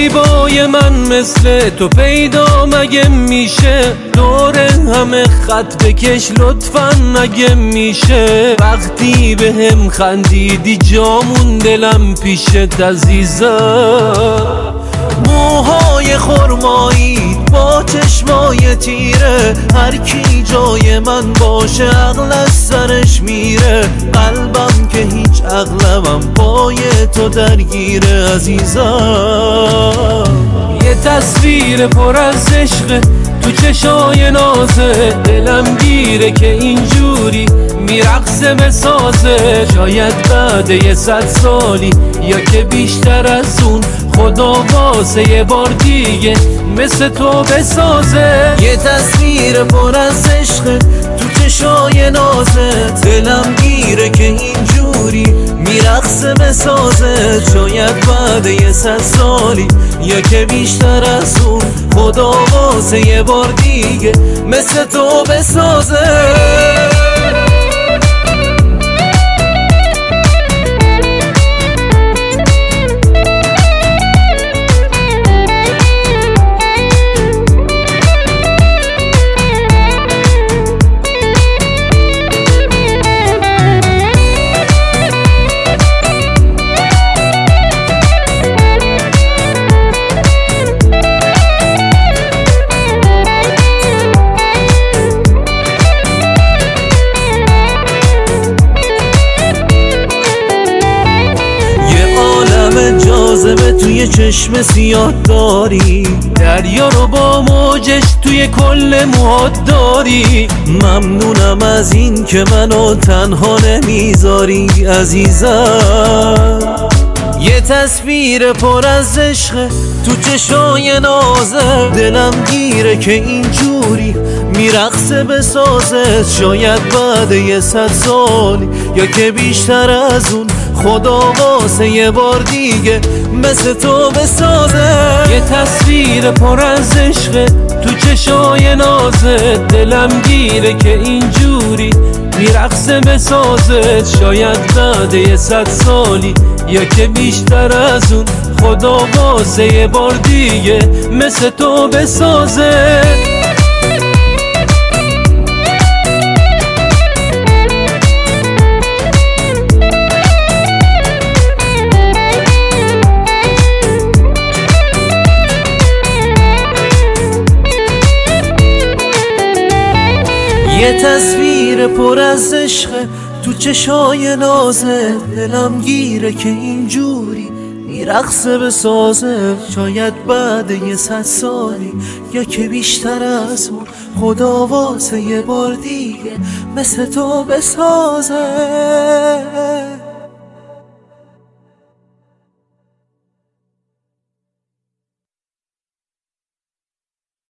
زیبای من مثل تو پیدا مگه میشه؟ دور همه خط بکش لطفا مگه میشه؟ وقتی به هم خندیدی جامون دلم پیشت عزیزم. موهای خرمایی با چشمای تیره، هر کی جای من باشه عقل از سرش میره. قلبم که هیچ عقلم پای تو درگیره عزیزم. یه تصویر پر از عشق تو چشای نازه، دلم گیره که اینجوری میرقصه بسازه. شاید بعد 100 سالی یا که بیشتر از اون، خدا واسه یه بار دیگه مثل تو بسازه. یه تصویر پر از عشق تو چشای نازه، دلم گیره که اینجوری میرقصه بسازه. شاید بعد 100 سالی یا که بیشتر از اون، خدا واسه یه بار دیگه مثل تو بسازه. جاذبه توی چشم سیاه داری، دریا رو با موجش توی کل موهات داری. ممنونم از این که منو تنها نمیذاری عزیزم. یه تصویر پر از عشق تو چشای نازه، دلم گیره که اینجوری میرقصه بسازه. شاید بعد 100 سالی یا که بیشتر از اون، خدا واسه یه بار دیگه مثل تو بسازه. یه تصویر پر از عشق تو چشای نازه، دلم گیره که اینجوری میرقصه بسازه. شاید بعد 100 سالی یا که بیشتر از اون، خدا واسه یه بار دیگه مثل تو بسازه. یه تصویر پر از عشق تو چشای نازه، دلم گیره که اینجوری میرقصه بسازه. شاید بعد 100 سالی یا که بیشتر از اون، خدا واسه یه بار دیگه مثل تو بسازه.